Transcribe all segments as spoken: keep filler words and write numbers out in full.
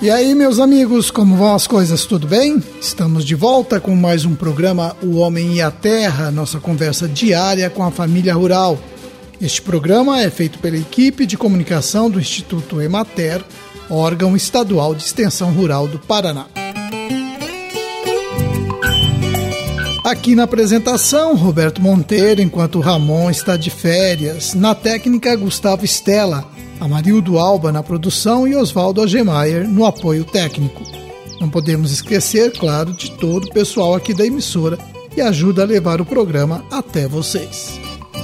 E aí, meus amigos, como vão as coisas? Tudo bem? Estamos de volta com mais um programa O Homem e a Terra, nossa conversa diária com a família rural. Este programa é feito pela equipe de comunicação do Instituto Emater, órgão estadual de extensão rural do Paraná. Aqui na apresentação, Roberto Monteiro, enquanto o Ramon está de férias. Na técnica, Gustavo Stella. Amarildo Alba na produção e Oswaldo Agemeyer no apoio técnico. Não podemos esquecer, claro, de todo o pessoal aqui da emissora que ajuda a levar o programa até vocês.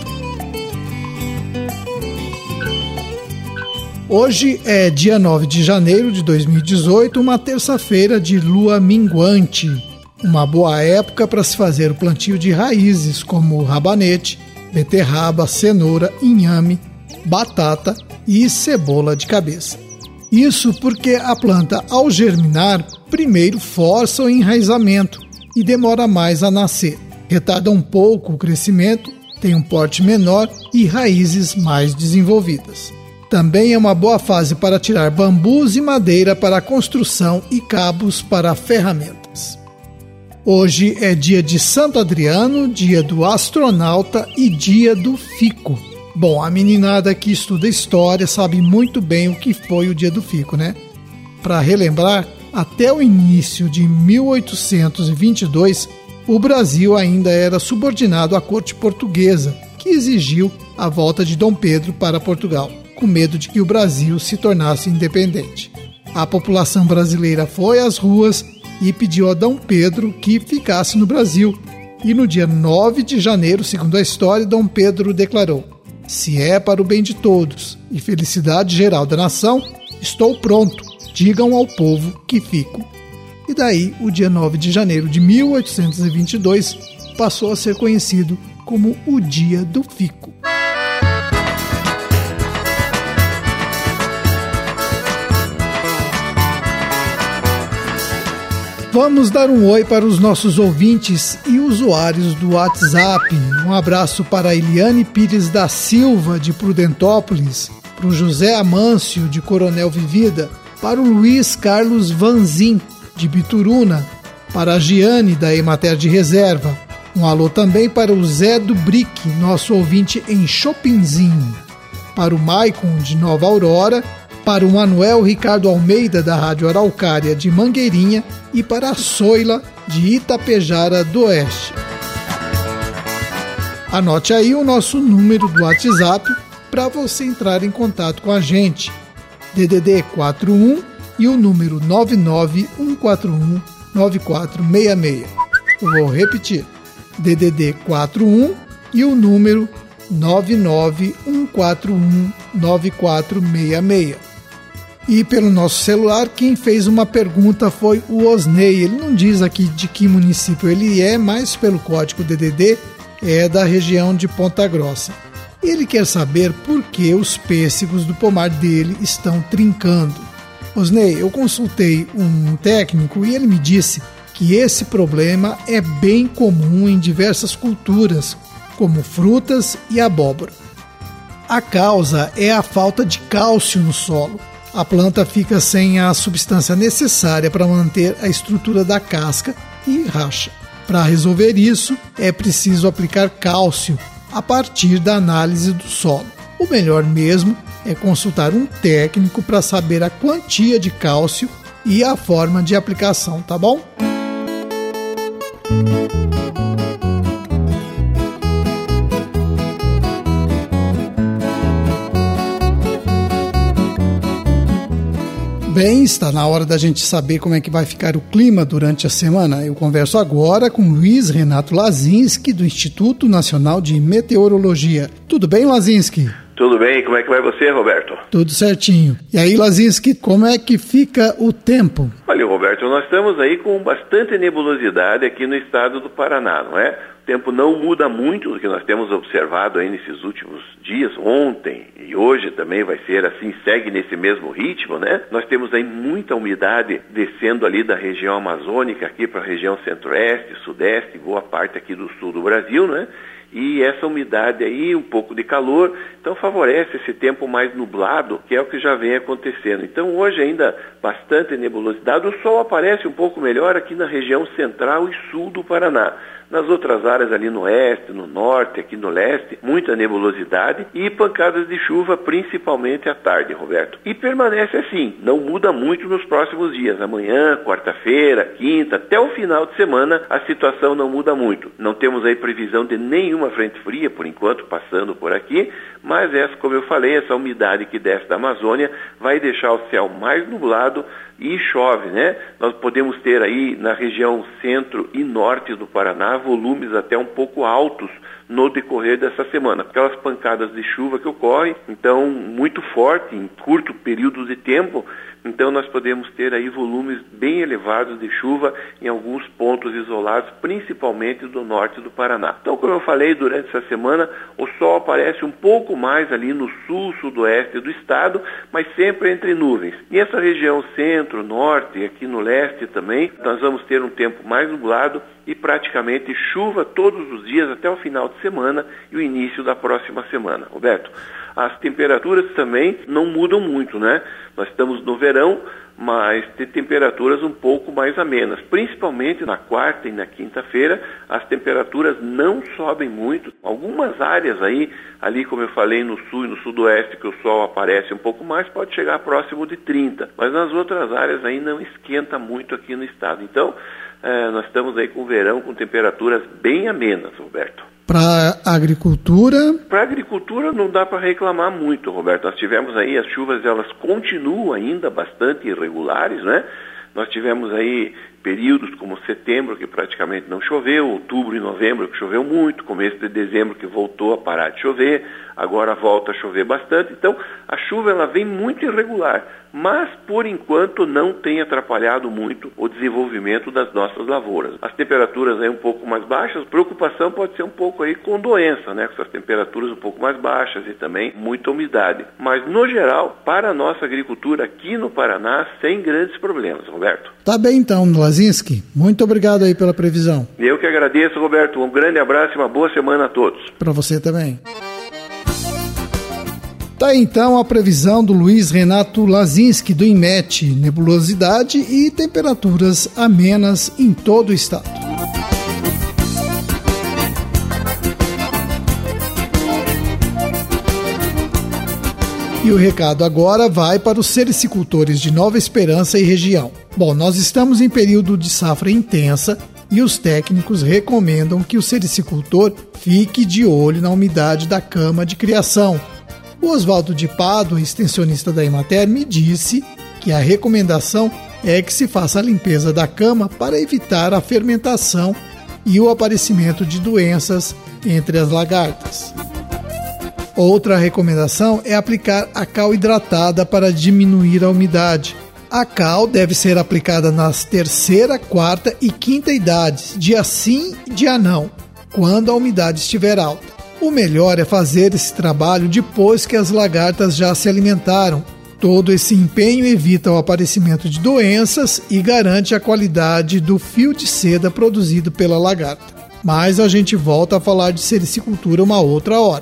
Hoje é dia nove de janeiro de dois mil e dezoito, uma terça-feira de lua minguante. Uma boa época para se fazer o plantio de raízes como rabanete, beterraba, cenoura, inhame, batata e cebola de cabeça. Isso porque a planta, ao germinar, primeiro força o enraizamento e demora mais a nascer. Retarda um pouco o crescimento, tem um porte menor e raízes mais desenvolvidas. Também é uma boa fase para tirar bambus e madeira para a construção e cabos para ferramentas. Hoje é dia de Santo Adriano, dia do astronauta e dia do fico. Bom, a meninada que estuda história sabe muito bem o que foi o dia do fico, né? Para relembrar, até o início de mil oitocentos e vinte e dois, o Brasil ainda era subordinado à corte portuguesa, que exigiu a volta de Dom Pedro para Portugal, com medo de que o Brasil se tornasse independente. A população brasileira foi às ruas e pediu a Dom Pedro que ficasse no Brasil. E no dia nove de janeiro, segundo a história, Dom Pedro declarou: "Se é para o bem de todos e felicidade geral da nação, estou pronto, digam ao povo que fico." E daí, o dia nove de janeiro de mil oitocentos e vinte e dois passou a ser conhecido como o Dia do Fico. Vamos dar um oi para os nossos ouvintes e usuários do WhatsApp. Um abraço para a Eliane Pires da Silva, de Prudentópolis, para o José Amâncio, de Coronel Vivida, para o Luiz Carlos Vanzin, de Bituruna, para a Giane, da Emater de Reserva. Um alô também para o Zé do Brick, nosso ouvinte em Chopinzinho, para o Maicon, de Nova Aurora, para o Manuel Ricardo Almeida, da Rádio Araucária de Mangueirinha, e para a Soila, de Itapejara do Oeste. Anote aí o nosso número do WhatsApp para você entrar em contato com a gente. D D D quatro um e o número nove nove um quatro um nove quatro seis seis. Eu vou repetir. D D D quatro um e o número nove nove um quatro um nove quatro seis seis. E pelo nosso celular, quem fez uma pergunta foi o Osnei. Ele não diz aqui de que município ele é, mas pelo código D D D é da região de Ponta Grossa. Ele quer saber por que os pêssegos do pomar dele estão trincando. Osnei, eu consultei um técnico e ele me disse que esse problema é bem comum em diversas culturas, como frutas e abóbora. A causa é a falta de cálcio no solo. A planta fica sem a substância necessária para manter a estrutura da casca e racha. Para resolver isso, é preciso aplicar cálcio a partir da análise do solo. O melhor mesmo é consultar um técnico para saber a quantia de cálcio e a forma de aplicação, tá bom? Bem, está na hora da gente saber como é que vai ficar o clima durante a semana. Eu converso agora com Luiz Renato Lazinski, do Instituto Nacional de Meteorologia. Tudo bem, Lazinski? Tudo bem, como é que vai você, Roberto? Tudo certinho. E aí, Lazinski, como é que fica o tempo? Olha, Roberto, nós estamos aí com bastante nebulosidade aqui no estado do Paraná, não é? O tempo não muda muito do que nós temos observado aí nesses últimos dias, ontem e hoje também vai ser assim, segue nesse mesmo ritmo, né? Nós temos aí muita umidade descendo ali da região amazônica aqui para a região centro-oeste, sudeste, boa parte aqui do sul do Brasil, né? e essa umidade aí, um pouco de calor, então favorece esse tempo mais nublado, que é o que já vem acontecendo. Então hoje ainda bastante nebulosidade, o sol aparece um pouco melhor aqui na região central e sul do Paraná. Nas outras áreas ali no oeste, no norte, aqui no leste, muita nebulosidade e pancadas de chuva, principalmente à tarde, Roberto. E permanece assim, não muda muito nos próximos dias. Amanhã, quarta-feira, quinta, até o final de semana, a situação não muda muito. Não temos aí previsão de nenhuma frente fria, por enquanto, passando por aqui, mas essa, como eu falei, essa umidade que desce da Amazônia vai deixar o céu mais nublado e chove, né? Nós podemos ter aí na região centro e norte do Paraná volumes até um pouco altos no decorrer dessa semana. Aquelas pancadas de chuva que ocorrem, então, muito forte, em curto período de tempo, então nós podemos ter aí volumes bem elevados de chuva em alguns pontos isolados, principalmente do norte do Paraná. Então, como eu falei, durante essa semana, o sol aparece um pouco mais ali no sul, sudoeste do estado, mas sempre entre nuvens. E essa região centro, norte e aqui no leste também, nós vamos ter um tempo mais nublado e praticamente chuva todos os dias até o final de semana e o início da próxima semana. Roberto, as temperaturas também não mudam muito, né? Nós estamos no verão, mas tem temperaturas um pouco mais amenas. Principalmente na quarta e na quinta-feira, as temperaturas não sobem muito. Algumas áreas aí, ali como eu falei, no sul e no sudoeste, que o sol aparece um pouco mais, pode chegar próximo de trinta. Mas nas outras áreas aí não esquenta muito aqui no estado. Então, é, nós estamos aí com o verão com temperaturas bem amenas, Roberto. Para a agricultura? Para a agricultura não dá para reclamar muito, Roberto. Nós tivemos aí, as chuvas elas continuam ainda bastante irregulares, né? Nós tivemos aí períodos como setembro, que praticamente não choveu, outubro e novembro, que choveu muito, começo de dezembro, que voltou a parar de chover, agora volta a chover bastante. Então, a chuva ela vem muito irregular, mas, por enquanto, não tem atrapalhado muito o desenvolvimento das nossas lavouras. As temperaturas aí um pouco mais baixas, preocupação pode ser um pouco aí com doença, né? Com essas temperaturas um pouco mais baixas e também muita umidade. Mas, no geral, para a nossa agricultura aqui no Paraná, sem grandes problemas, Roberto. Tá bem então, Lazinski. Muito obrigado aí pela previsão. Eu que agradeço, Roberto. Um grande abraço e uma boa semana a todos. Para você também. Tá então a previsão do Luiz Renato Lazinski do INMET, nebulosidade e temperaturas amenas em todo o estado. E o recado agora vai para os sericicultores de Nova Esperança e região. Bom, nós estamos em período de safra intensa e os técnicos recomendam que o sericicultor fique de olho na umidade da cama de criação. O Oswaldo de Pádua, extensionista da Emater, me disse que a recomendação é que se faça a limpeza da cama para evitar a fermentação e o aparecimento de doenças entre as lagartas. Outra recomendação é aplicar a cal hidratada para diminuir a umidade. A cal deve ser aplicada nas terceira, quarta e quinta idades, dia sim e dia não, quando a umidade estiver alta. O melhor é fazer esse trabalho depois que as lagartas já se alimentaram. Todo esse empenho evita o aparecimento de doenças e garante a qualidade do fio de seda produzido pela lagarta. Mas a gente volta a falar de sericicultura uma outra hora.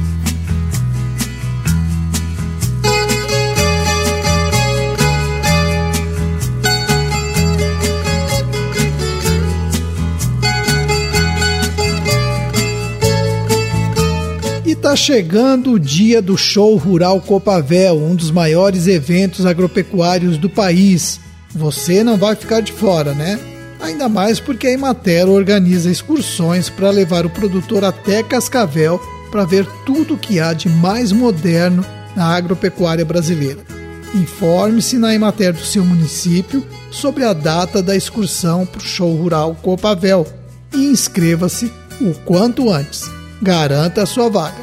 Está chegando o dia do Show Rural Copavel, um dos maiores eventos agropecuários do país. Você não vai ficar de fora, né? Ainda mais porque a Emater organiza excursões para levar o produtor até Cascavel para ver tudo o que há de mais moderno na agropecuária brasileira. Informe-se na Emater do seu município sobre a data da excursão para o Show Rural Copavel e inscreva-se o quanto antes. Garanta a sua vaga.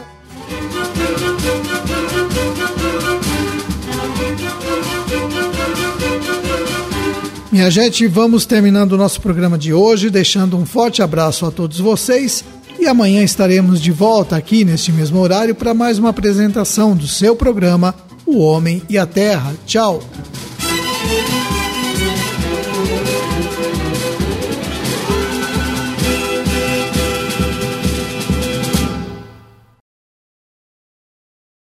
Minha gente, vamos terminando o nosso programa de hoje, deixando um forte abraço a todos vocês e amanhã estaremos de volta aqui neste mesmo horário para mais uma apresentação do seu programa O Homem e a Terra. Tchau!